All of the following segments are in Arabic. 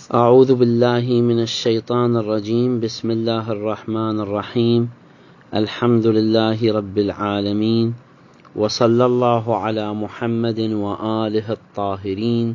أعوذ بالله من الشيطان الرجيم. بسم الله الرحمن الرحيم. الحمد لله رب العالمين، وصلى الله على محمد وآله الطاهرين.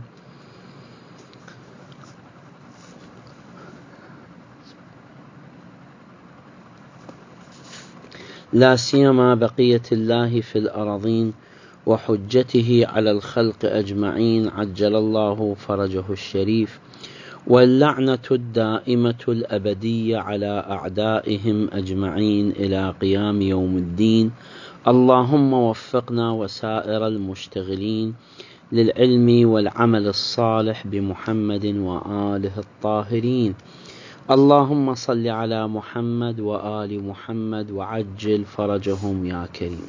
لا سيما بقية الله في الأراضين وحجته على الخلق أجمعين، عجل الله فرجه الشريف، واللعنة الدائمة الأبدية على أعدائهم أجمعين إلى قيام يوم الدين. اللهم وفقنا وسائر المشتغلين للعلم والعمل الصالح بمحمد وآله الطاهرين. اللهم صل على محمد وآل محمد وعجل فرجهم يا كريم.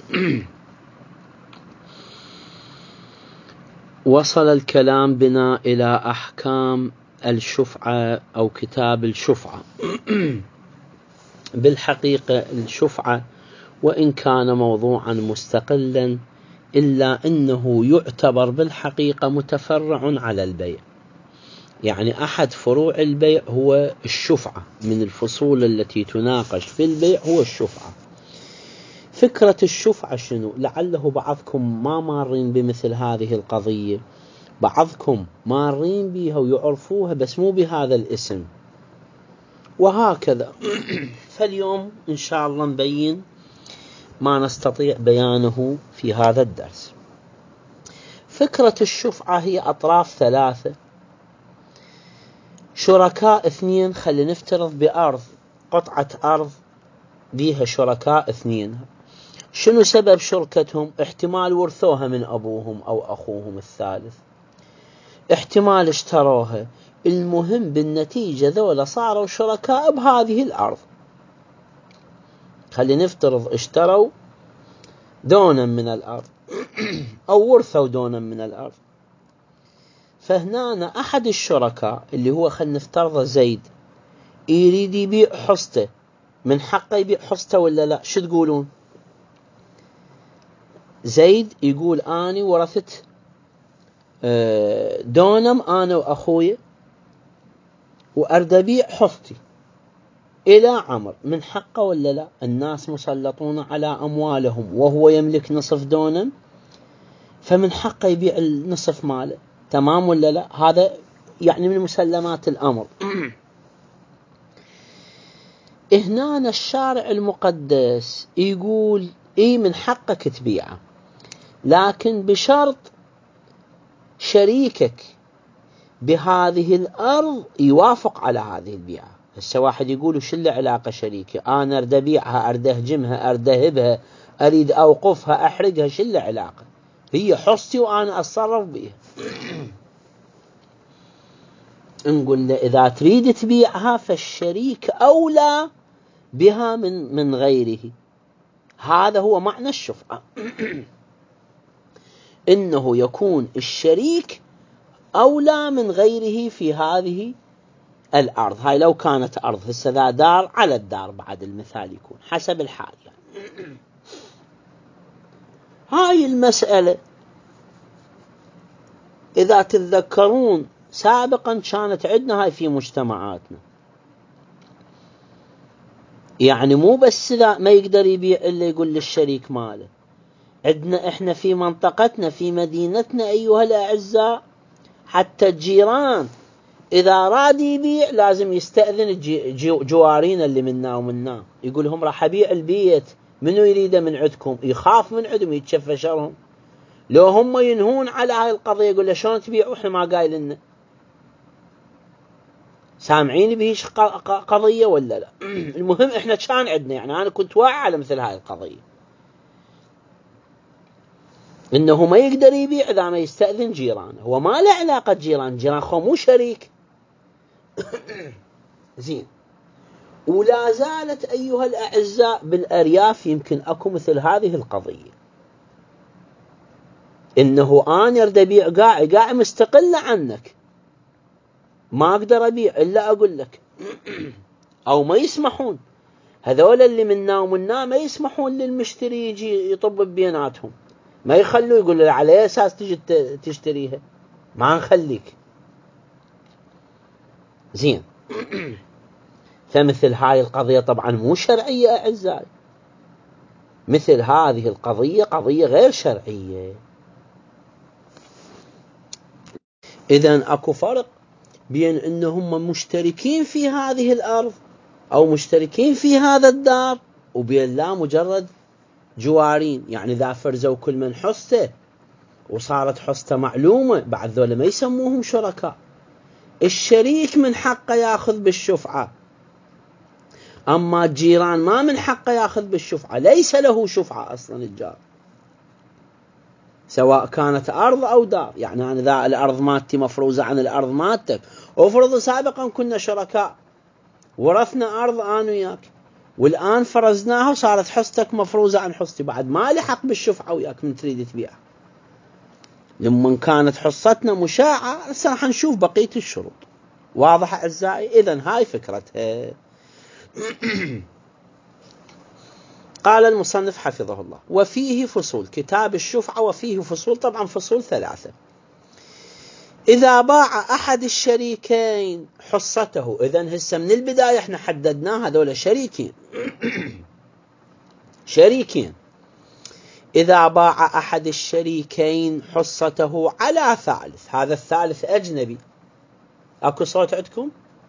وصل الكلام بنا إلى أحكام الشفعة أو كتاب الشفعة. بالحقيقة الشفعة وإن كان موضوعا مستقلا إلا أنه يعتبر بالحقيقة متفرع على البيع، يعني أحد فروع البيع هو الشفعة، من الفصول التي تناقش في البيع هو الشفعة. فكرة الشفعة شنو؟ لعله بعضكم ما مارين بمثل هذه القضية، بعضكم مارين بها ويعرفوها بس مو بهذا الاسم، وهكذا. فاليوم إن شاء الله نبين ما نستطيع بيانه في هذا الدرس. فكرة الشفعة هي أطراف ثلاثة، شركاء اثنين، خلينا نفترض بأرض، قطعة أرض بيها شركاء اثنين. شنو سبب شركتهم؟ احتمال ورثوها من أبوهم أو أخوهم الثالث، احتمال اشتروها. المهم بالنتيجة ذولا صاروا شركاء بهذه الأرض. خلينا نفترض اشتروا دونا من الأرض أو ورثوا دونا من الأرض. فهنا أحد الشركاء اللي هو خلينا نفترض زيد يريد يبيع حصته، من حقه يبيع حصته ولا لا؟ شو تقولون؟ زيد يقول أنا ورثت دونم أنا وأخوي وأريد أبيع حصتي إلى عمر، من حقه ولا لا؟ الناس مسلطون على أموالهم وهو يملك نصف دونم، فمن حقه يبيع النصف ماله، تمام ولا لا؟ هذا يعني من مسلمات الأمر. هنا الشارع المقدس يقول إيه من حقك تبيعه، لكن بشرط شريكك بهذه الأرض يوافق على هذه البيعة. هسه واحد يقول شو اللي علاقة شريكي؟ أنا أريد أبيعها، أريد أهجمها، أريد أهبها، أريد أوقفها، أحرقها، شو اللي علاقة؟ هي حصتي وأنا أتصرف بها. نقول له إذا تريد تبيعها فالشريك أولى بها من غيره. هذا هو معنى الشفعة. إنه يكون الشريك أولى من غيره في هذه الأرض. هاي لو كانت أرض، هسه ذا دار على الدار، بعد المثال يكون حسب الحال يعني. هاي المسألة إذا تتذكرون سابقا كانت عندنا هاي في مجتمعاتنا، يعني مو بس ذا ما يقدر يبيع إلا يقول للشريك ماله. عندنا إحنا في منطقتنا في مدينتنا أيها الأعزاء حتى الجيران إذا راد يبيع لازم يستأذن جوارين اللي منا ومنا، يقول لهم راح أبيع البيت، منو يريده من عندكم؟ يخاف من عندهم يتشفى شرهم. لو هم ينهون على هاي القضية يقول له شلون تبيعوا إحنا ما قايل لنا؟ سامعين بهيش قضية ولا لا؟ المهم إحنا كان عندنا، يعني أنا كنت واعي على مثل هاي القضية، إنه ما يقدر يبيع إذا ما يستأذن جيرانه. هو ما له علاقة جيران خو مو شريك. زين. ولا زالت أيها الأعزاء بالأرياف يمكن أكو مثل هذه القضية، إنه أنا أريد أبيع قاع مستقلة عنك، ما أقدر أبيع إلا أقول لك. أو ما يسمحون، هذول اللي منا ومنا ما يسمحون للمشتري يجي يطب بيناتهم، ما يخلوا، يقول له على أساس تجي تشتريها ما نخليك. زين. فمثل هاي القضية طبعا مو شرعية أعزائي، مثل هذه القضية قضية غير شرعية. إذن أكو فرق بين أنهم مشتركين في هذه الأرض أو مشتركين في هذا الدار، وبين لا مجرد جوارين. يعني إذا فرزوا كل من حصته وصارت حصته معلومة، بعد ذولا ما يسموهم شركاء. الشريك من حقه ياخذ بالشفعة، أما الجيران ما من حقه ياخذ بالشفعة، ليس له شفعة أصلا الجار، سواء كانت أرض أو دار. يعني أنا إذا الأرض مالتي مفروزة عن الأرض مالتك، وفرض سابقا كنا شركاء ورثنا أرض أنا وياك، والآن فرزناها وصارت حصتك مفروزة عن حصتي، بعد ما لي حق بالشفعة وياك من تريد تبيعها. لما كانت حصتنا مشاعة هسه راح نشوف بقية الشروط. واضح أعزائي؟ إذن هاي فكرتها. قال المصنف حفظه الله: وفيه فصول، كتاب الشفعة وفيه فصول، طبعا فصول 3. إذا باع أحد الشريكين حصته، إذن هسه من البداية احنا حددنا هذول شريكين. شريكين. إذا باع أحد الشريكين حصته على ثالث، هذا الثالث أجنبي. أكو صوت عندكم؟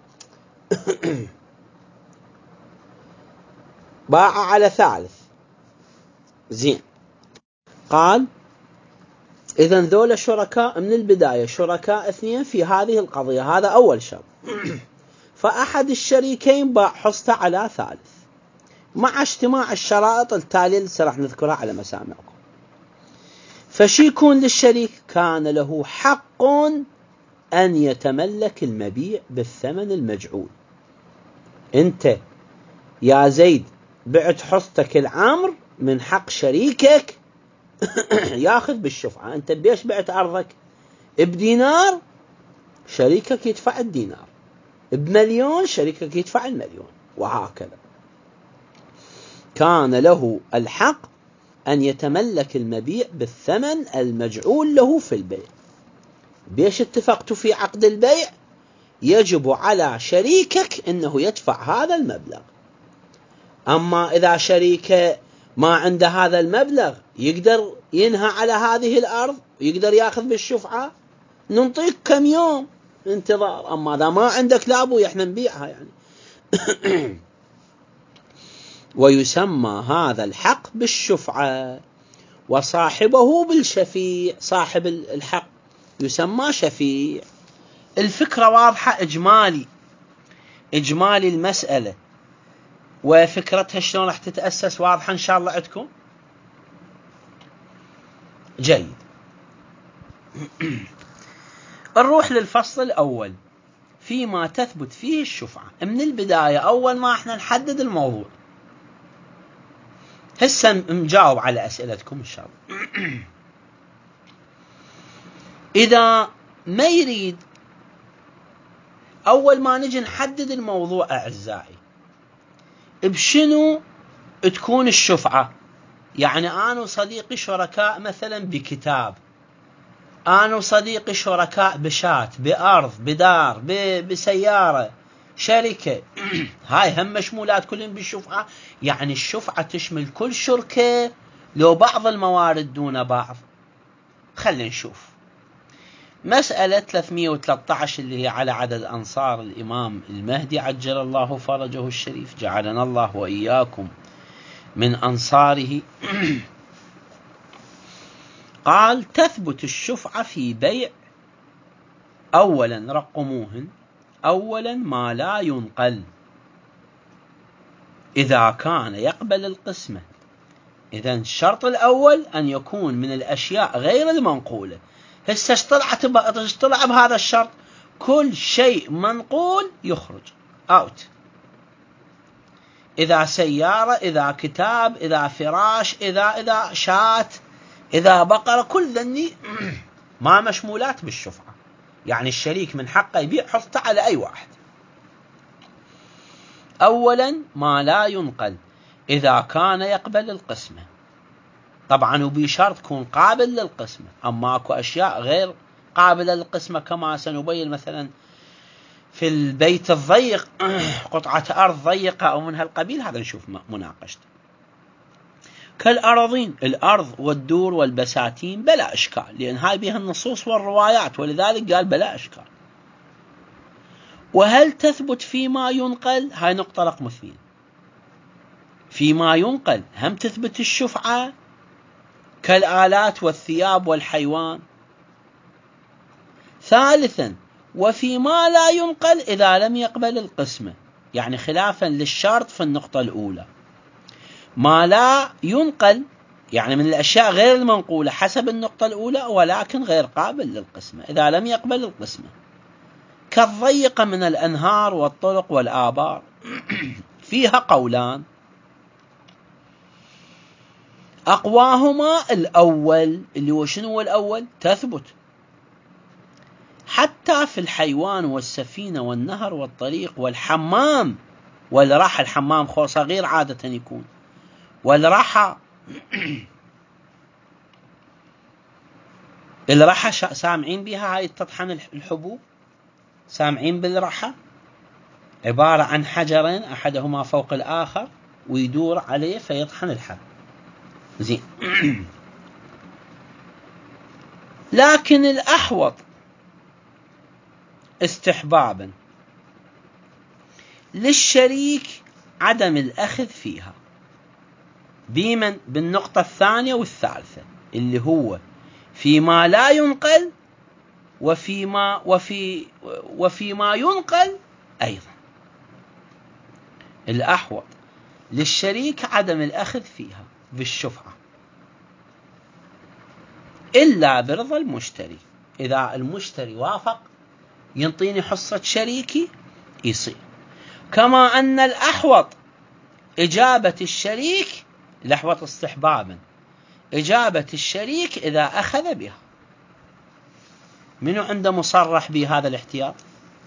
باع على ثالث. زين. قال إذن ذولا شركاء من البداية، شركاء 2 في هذه القضية، هذا أول شرط. فأحد الشريكين باع حصته على ثالث مع اجتماع الشرائط التالية اللي سرح نذكرها على مسامعكم. فشي يكون للشريك؟ كان له حق أن يتملك المبيع بالثمن المجعول. أنت يا زيد بعت حصتك العمر، من حق شريكك ياخذ بالشفعة. أنت بيش بعت أرضك؟ بدينار، شريكك يدفع الدينار، بمليون شريكك يدفع المليون، وهكذا. كان له الحق أن يتملك المبيع بالثمن المجعول له في البيع. بيش اتفقتوا في عقد البيع؟ يجب على شريكك أنه يدفع هذا المبلغ. أما إذا شريكه ما عنده هذا المبلغ، يقدر ينهى على هذه الأرض، يقدر ياخذ بالشفعة، ننطيك كم يوم انتظار. أما إذا ما عندك، لا أبوي احنا نبيعها يعني. ويسمى هذا الحق بالشفعة، وصاحبه بالشفيع. صاحب الحق يسمى شفيع. الفكرة واضحة، إجمالي المسألة وفكرتها شلون راح تتأسس واضحة إن شاء الله عندكم. جيد. نروح للفصل الأول فيما تثبت فيه الشفعة. من البداية أول ما احنا نحدد الموضوع، هسه نجاوب على أسئلتكم إن شاء الله. إذا ما يريد أول ما نجي نحدد الموضوع أعزائي، بشنو تكون الشفعة؟ يعني أنا وصديقي شركاء مثلا بكتاب، أنا وصديقي شركاء بشات، بأرض، بدار، بسيارة، شركة. هاي هم مشمولات كلهم بالشفعة. يعني الشفعة تشمل كل شركة، لو بعض الموارد دون بعض. خلينا نشوف مسألة 313 اللي هي على عدد أنصار الإمام المهدي عجل الله فرجه الشريف، جعلنا الله وإياكم من أنصاره. قال: تثبت الشفعة في بيع. أولا رقموهن. أولا ما لا ينقل، إذا كان يقبل القسمة. إذن الشرط الأول أن يكون من الأشياء غير المنقولة. هسه طلع بهذا الشرط؟ كل شيء منقول يخرج أوت. إذا سيارة، إذا كتاب، إذا فراش، إذا شات، إذا بقرة، كل ذني ما مشمولات بالشفعة. يعني الشريك من حقه يبيع حصته على أي واحد. أولا ما لا ينقل، إذا كان يقبل القسمة. طبعا وبشرط تكون قابل للقسمة. أما أكو أشياء غير قابلة للقسمة كما سنبين مثلا في البيت الضيق قطعة أرض ضيقة أو من هالقبيل، هذا نشوف مناقشته. كالأراضين، الأرض والدور والبساتين بلا إشكال، لأن هاي بها النصوص والروايات، ولذلك قال بلا إشكال. وهل تثبت فيما ينقل؟ هاي نقطة رقم 2. فيما ينقل هم تثبت الشفعة كالآلات والثياب والحيوان. ثالثا، وفيما لا ينقل إذا لم يقبل القسمة، يعني خلافا للشرط في النقطة الأولى، ما لا ينقل يعني من الأشياء غير المنقولة حسب النقطة الأولى ولكن غير قابل للقسمة إذا لم يقبل القسمة، كالضيقة من الأنهار والطرق والآبار. فيها قولان، أقواهما الأول، اللي هو شنو الأول؟ تثبت حتى في الحيوان والسفينة والنهر والطريق والحمام والرحى. الحمام خو صغير عادة يكون، والرحى الرحى سامعين بها، هاي تطحن الحبوب، سامعين بالرحى؟ عبارة عن حجرين أحدهما فوق الآخر ويدور عليه فيطحن الحب. زين. لكن الأحوط استحبابا للشريك عدم الأخذ فيها، بمن؟ بالنقطة الثانية والثالثة، اللي هو فيما لا ينقل وفيما ينقل أيضا. الأحوط للشريك عدم الأخذ فيها بالشفعة إلا برضا المشتري. إذا المشتري وافق ينطيني حصة شريكي يصير. كما أن الأحوط إجابة الشريك، الأحوط استحبابا إجابة الشريك إذا أخذ بها. منو عنده مصرح بهذا الاحتياط؟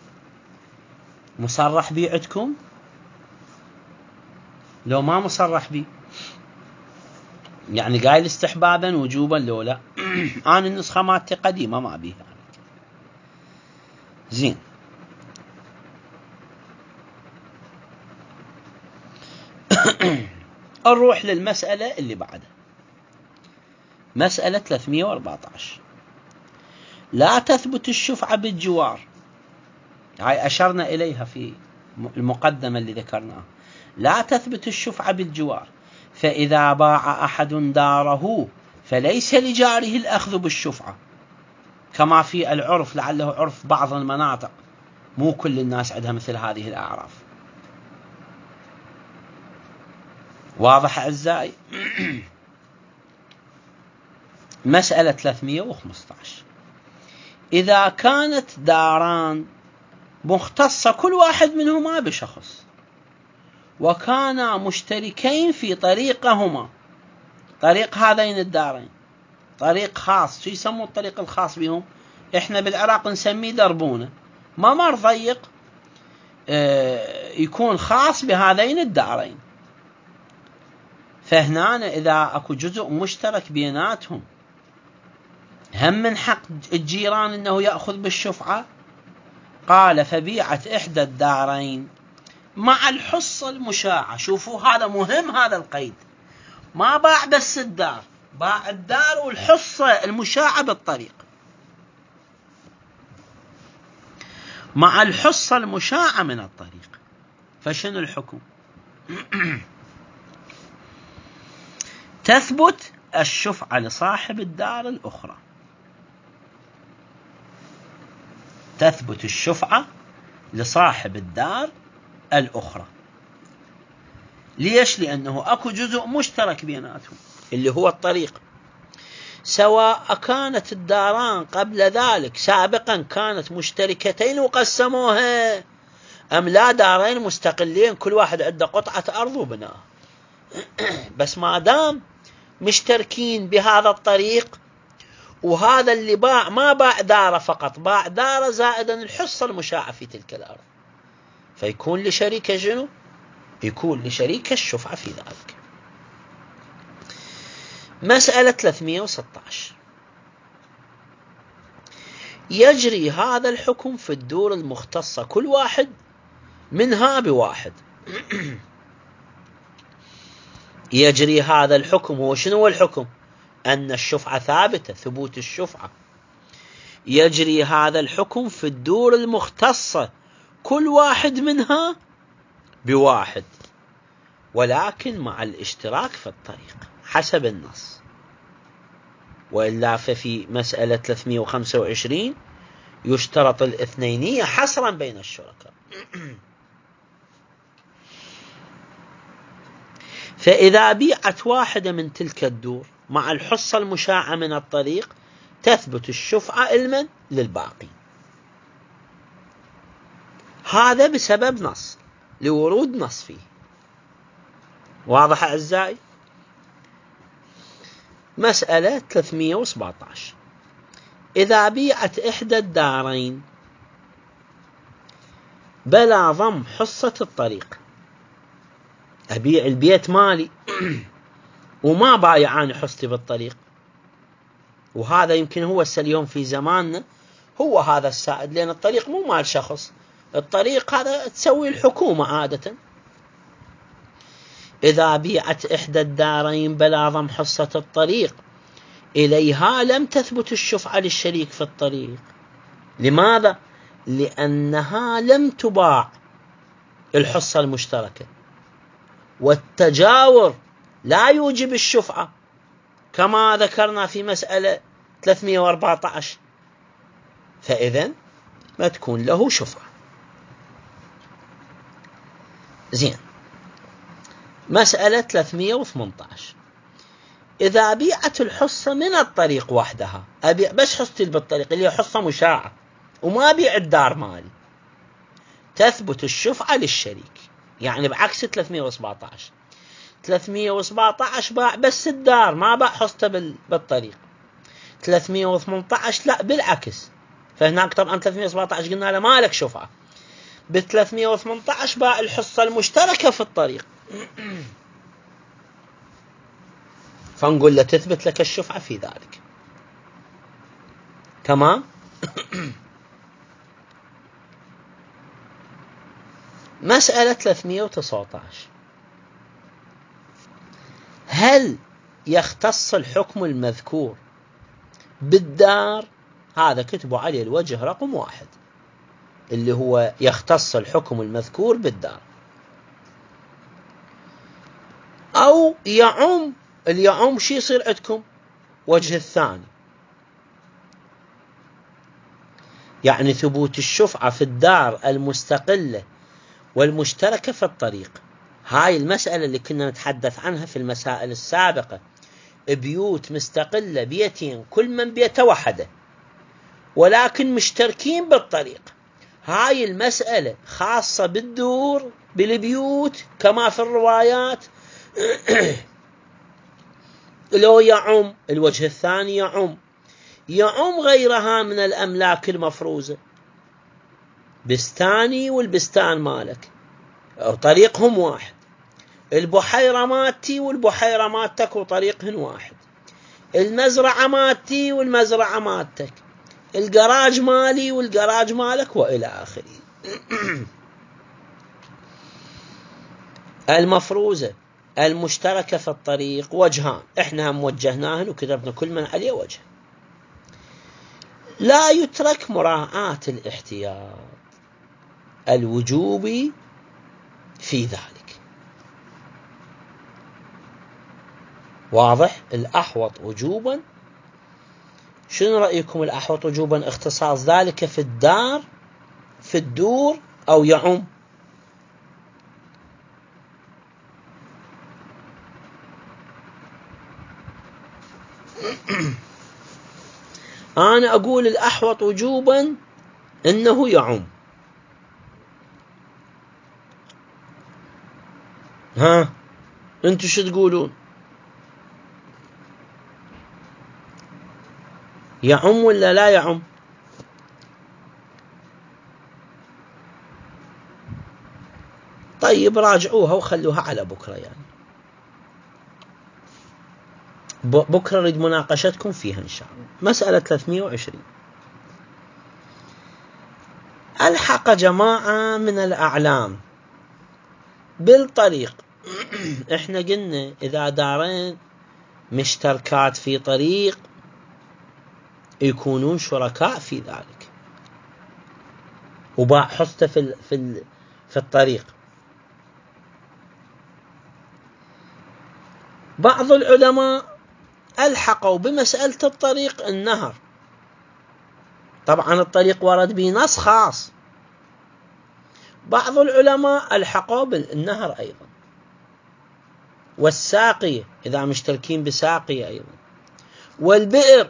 مصرح به عندكم؟ لو ما مصرح به يعني قايل استحبابا وجوبا لو لا. أنا النسخة مالتي قديمة ما بيها. زين. نروح للمسألة اللي بعدها، مسألة 314. لا تثبت الشفعة بالجوار، هاي أشرنا إليها في المقدمة اللي ذكرناها. لا تثبت الشفعة بالجوار، فإذا باع أحد داره فليس لجاره الأخذ بالشفعة، كما في العرف، لعله عرف بعض المناطق، مو كل الناس عندها مثل هذه الأعراف. واضح أعزائي؟ مسألة 315. إذا كانت داران مختصة كل واحد منهما بشخص، وكانا مشتركين في طريقهما، طريق هذين الدارين طريق خاص، شو يسموا الطريق الخاص بهم؟ احنا بالعراق نسميه دربونة، ممر ضيق يكون خاص بهذين الدارين. فهنا إذا أكو جزء مشترك بيناتهم، هم من حق الجيران أنه يأخذ بالشفعة. قال فبيعت إحدى الدارين مع الحصة المشاعة. شوفوا هذا مهم، هذا القيد، ما باع بس الدار، باع الدار والحصة المشاعة بالطريق، مع الحصة المشاعة من الطريق. فشنو الحكم؟ تثبت الشفعة لصاحب الدار الأخرى، تثبت الشفعة لصاحب الدار الأخرى. ليش؟ لأنه أكو جزء مشترك بيناتهم اللي هو الطريق، سواء كانت الداران قبل ذلك سابقا كانت مشتركتين وقسموها، أم لا دارين مستقلين كل واحد عنده قطعة أرض وبناها. بس ما دام مشتركين بهذا الطريق، وهذا اللي باع ما باع داره فقط، باع داره زائدا الحصة المشاعة في تلك الأرض، فيكون لشريك شنو؟ يكون لشريك الشفعة في ذلك. مسألة 316. يجري هذا الحكم في الدور المختصة كل واحد منها بواحد. يجري هذا الحكم، هو شنو هو الحكم؟ أن الشفعة ثابتة، ثبوت الشفعة. يجري هذا الحكم في الدور المختصة كل واحد منها بواحد، ولكن مع الاشتراك في الطريق حسب النص. وإلا ففي مسألة 325 يشترط الاثنينية حصرا بين الشركاء. فإذا بيعت واحدة من تلك الدور مع الحصة المشاعة من الطريق تثبت الشفعة علما للباقي. هذا بسبب نص، لورود نص فيه. واضح أعزائي؟ مسألة 317. إذا بيعت إحدى الدارين بلا ضم حصة الطريق، أبيع البيت مالي وما بايعان حصتي بالطريق، وهذا يمكن هو اليوم في زماننا هو هذا السائد، لأن الطريق مو مال شخص، الطريق هذا تسوي الحكومة عادة. إذا بيعت إحدى الدارين بلا ضم حصة الطريق إليها لم تثبت الشفعة للشريك في الطريق. لماذا؟ لأنها لم تباع الحصة المشتركة، والتجاور لا يوجب الشفعة كما ذكرنا في مسألة 314، فإذن ما تكون له شفعة. زين. مسألة 318. إذا بيعت الحصة من الطريق وحدها، أبيع بس حصتي بالطريق اللي هي حصة مشاعة وما أبيع الدار مالي، تثبت الشفعة للشريك. يعني بعكس 317. 317 باع بس الدار ما باع حصته بالطريق. 318 لا، بالعكس. فهناك طبعا 317 قلنا له ما لك شفعة، ب 318 باع الحصة المشتركة في الطريق، فنقول له تثبت لك الشفعة في ذلك. تمام. مسألة 319. هل يختص الحكم المذكور بالدار؟ هذا كتبوا عليه الوجه رقم 1، اللي هو يختص الحكم المذكور بالدار، أو يعم. اليعم شي يصير عندكم؟ وجه الثاني، يعني ثبوت الشفعة في الدار المستقلة والمشتركة في الطريق. هاي المسألة اللي كنا نتحدث عنها في المسائل السابقة، بيوت مستقلة، بيتين كل من بيته وحده ولكن مشتركين بالطريق. هاي المسألة خاصة بالدور بالبيوت كما في الروايات. لو يعم الوجه الثاني، يعم غيرها من الأملاك المفروزة، بستاني والبستان مالك طريقهم واحد، البحيرة مالتي والبحيرة مالتك وطريقهن واحد، المزرعة مالتي والمزرعة مالتك، الجراج مالي والجراج مالك، وإلى آخره. المفروزة المشتركة في الطريق وجهان، احنا هم وجهناهن وكتبنا كل من عليه وجه. لا يترك مراعاة الاحتياط الوجوبي في ذلك. واضح؟ الأحوط وجوبا. شنو رأيكم الأحوط وجوبا اختصاص ذلك في الدار في الدور أو يعم؟ أنا أقول الأحوط وجوبا إنه يعم. ها أنتوا شو تقولون؟ يعم ولا لا يعم؟ طيب راجعوها وخلوها على بكرة، يعني بكرة نريد مناقشتكم فيها إن شاء الله. مسألة 320. اشترك جماعة من الأعلام بالطريق. احنا قلنا إذا دارين مشتركات في طريق يكونون شركاء في ذلك، وباع حصته في الطريق. بعض العلماء ألحقوا بمسألة الطريق النهر، طبعا الطريق ورد به نص خاص. بعض العلماء ألحقوا بالنهر أيضا، والساقية إذا مشتركين بساقية أيضا، والبئر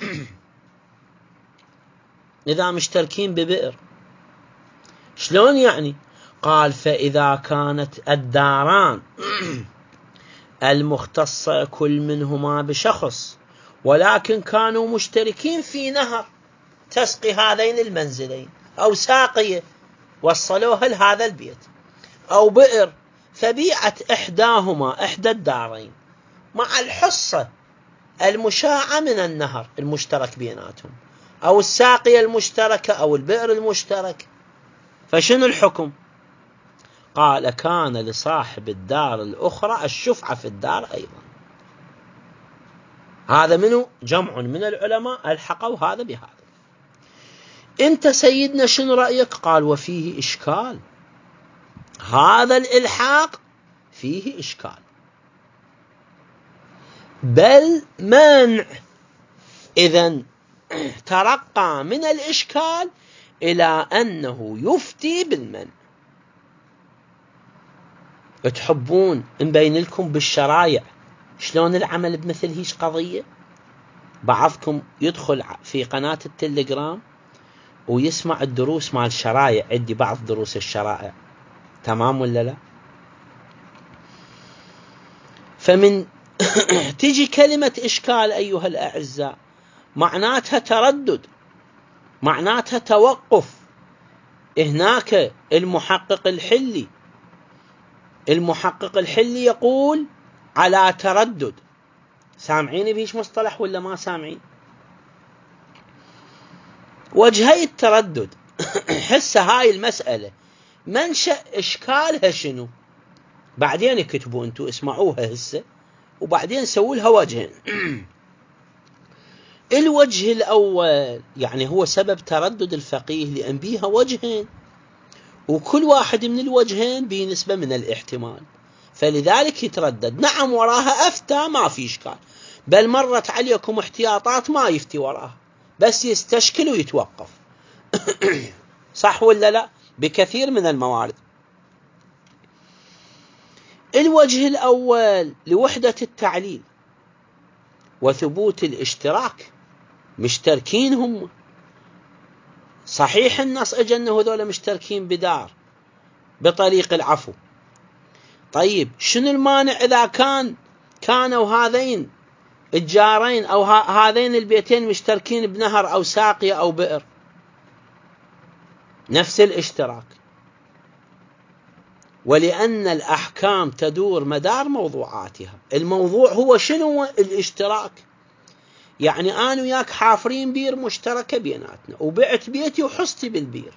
إذا مشتركين ببئر. شلون يعني؟ قال فإذا كانت الداران المختصة كل منهما بشخص، ولكن كانوا مشتركين في نهر تسقي هذين المنزلين، أو ساقية وصلوها لهذا البيت، أو بئر، فبيعت إحداهما إحدى الدارين مع الحصة المشاعة من النهر المشترك بيناتهم، أو الساقية المشتركة، أو البئر المشترك. فشنو الحكم؟ قال كان لصاحب الدار الأخرى الشفعة في الدار أيضا. هذا منه جمع من العلماء ألحقوا هذا بهذا. أنت سيدنا شنو رأيك؟ قال وفيه إشكال، هذا الإلحاق فيه إشكال، بل منع. إذن ترقى من الإشكال إلى أنه يفتي بالمنع. تحبون نبين لكم بالشرايع شلون العمل بمثل هيش قضية؟ بعضكم يدخل في قناة التليجرام ويسمع الدروس مال الشرايع، عندي بعض دروس الشرائع، تمام ولا لا؟ فمن تجي كلمة إشكال أيها الأعزاء معناتها تردد، معناتها توقف. هناك المحقق الحلي يقول على تردد. سامعين بيش مصطلح ولا ما سامعين؟ وجهي التردد. حسه هاي المسألة منشأ إشكالها شنو؟ بعدين يكتبوا أنتوا اسمعوها هسه، وبعدين سووا لها وجهين. الوجه الأول يعني هو سبب تردد الفقيه لأن بيها وجهين، وكل واحد من الوجهين بنسبة من الاحتمال، فلذلك يتردد. نعم وراها أفتى ما في إشكال، بل مرت عليكم احتياطات ما يفتي وراها، بس يستشكل ويتوقف. صح ولا لا؟ بكثير من الموارد. الوجه الأول لوحدة التعليل وثبوت الاشتراك، مشتركين هم، صحيح النص اجى انه هذول مشتركين بدار بطريق العفو. طيب شنو المانع اذا كانوا هذين الجارين او هذين البيتين مشتركين بنهر او ساقية او بئر، نفس الاشتراك. ولأن الأحكام تدور مدار موضوعاتها. الموضوع هو شنو؟ الاشتراك. يعني أنا وياك حافرين بير مشتركة بيناتنا، وبعت بيتي وحصتي بالبير،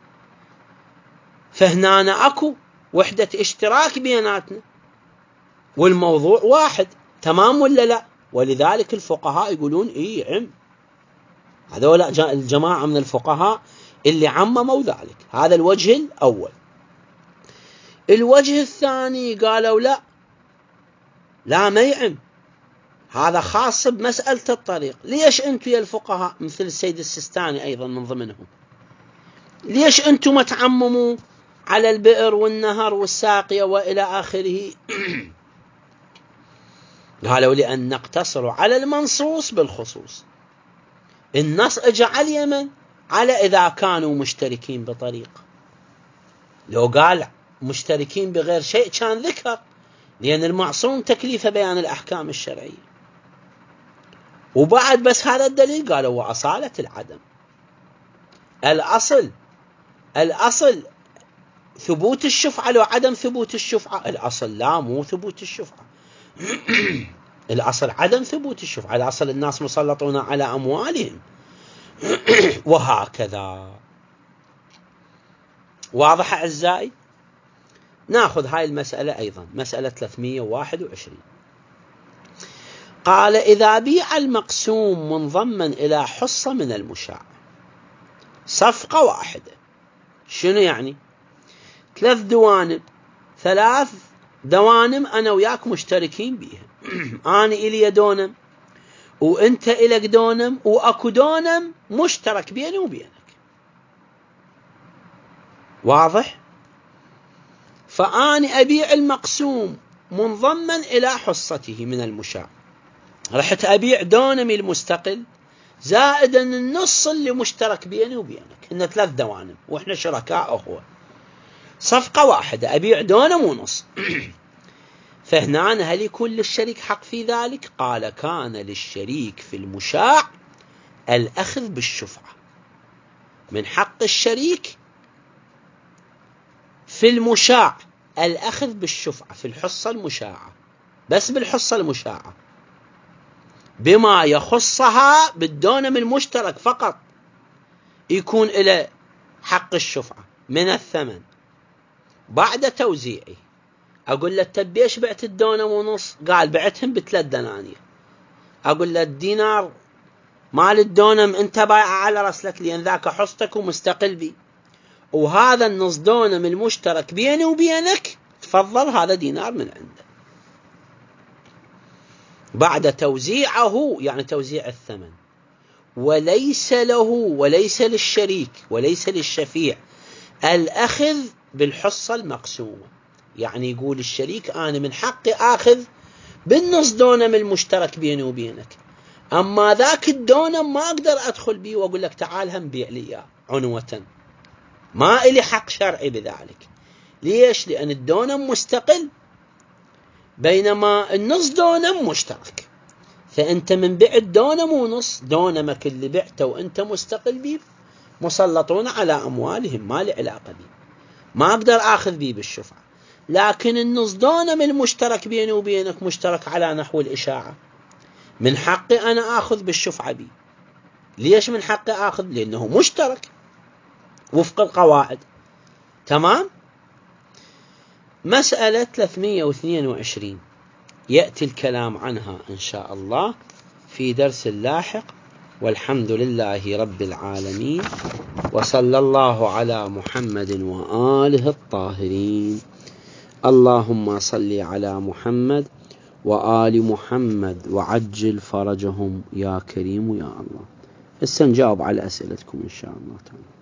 فهنا أكو وحدة اشتراك بيناتنا والموضوع واحد، تمام ولا لا؟ ولذلك الفقهاء يقولون عم. هذول الجماعة من الفقهاء اللي عمموا ذلك. هذا الوجه الأول. الوجه الثاني قالوا لا ما يعم، هذا خاص بمسألة الطريق. ليش أنتم يا الفقهاء مثل السيد السيستاني أيضا من ضمنهم، ليش أنتم ما تعمموا على البئر والنهر والساقية وإلى آخره؟ قالوا لأن نقتصر على المنصوص بالخصوص. النص اجى على اليمن على إذا كانوا مشتركين بطريق، لو قال مشتركين بغير شيء كان ذكر، لأن المعصوم تكليف بيان الأحكام الشرعية. وبعد بس هذا الدليل قالوا وأصالة العدم. الأصل ثبوت الشفعة لو عدم ثبوت الشفعة؟ الأصل لا، مو ثبوت الشفعة. الأصل عدم ثبوت الشفعة. الأصل الناس مسلطون على أموالهم. وهكذا. واضح أعزائي؟ نأخذ هاي المسألة أيضا، مسألة 321. قال: إذا بيع المقسوم منضما إلى حصة من المشاع، صفقة واحدة. شنو يعني؟ 3 دوانم أنا وياك مشتركين بيها. أنا إلي دونم وأنت إلك دونم وأكو دونم مشترك بيني وبينك. واضح؟ فأنا أبيع المقسوم منضما إلى حصته من المشاع، رحت أبيع دونمي المستقل زائدا النص اللي مشترك بيني وبينك، هن 3 دوانم وإحنا شركاء أخوة، صفقة واحدة أبيع دونم ونص. فهنا هل يكون للشريك حق في ذلك؟ قال: كان للشريك في المشاع الأخذ بالشفعة. من حق الشريك في المشاع الأخذ بالشفعة في الحصة المشاعة، بس بالحصة المشاعة، بما يخصها بالدونم المشترك فقط يكون إلى حق الشفعة من الثمن بعد توزيعه. أقول له تبيش بعت الدونم ونص؟ قال بعتهم ب3 دنانير. أقول له الدينار مال الدونم أنت بايع على رسلك لأن ذاك حصتك ومستقل بي، وهذا النص دونم المشترك بيني وبينك تفضل هذا دينار من عنده بعد توزيعه، يعني توزيع الثمن. وليس له وليس للشريك وليس للشفيع الأخذ بالحصة المقسومة. يعني يقول الشريك أنا من حقي آخذ بالنص دونم المشترك بيني وبينك، أما ذاك الدونم ما أقدر أدخل بيه وأقول لك تعال هم بيع لي عنوة، ما إلي حق شرعي بذلك. ليش؟ لأن الدونم مستقل بينما النص دونم مشترك. فأنت من بعت دونم ونص، دونمك اللي بعته وأنت مستقل بيه مسلطون على أموالهم، ما لي علاقة بيه، ما أقدر آخذ بيه بالشفعة. لكن النص دونم المشترك بيني وبينك مشترك على نحو الإشاعة، من حقي أنا آخذ بالشفعة بيه. ليش من حقي آخذ؟ لأنه مشترك وفق القواعد. تمام؟ مسألة 322 يأتي الكلام عنها إن شاء الله في درس لاحق، والحمد لله رب العالمين، وصلى الله على محمد وآله الطاهرين. اللهم صل على محمد وآل محمد وعجل فرجهم يا كريم يا الله. هسه نجاوب على أسئلتكم إن شاء الله تعالى.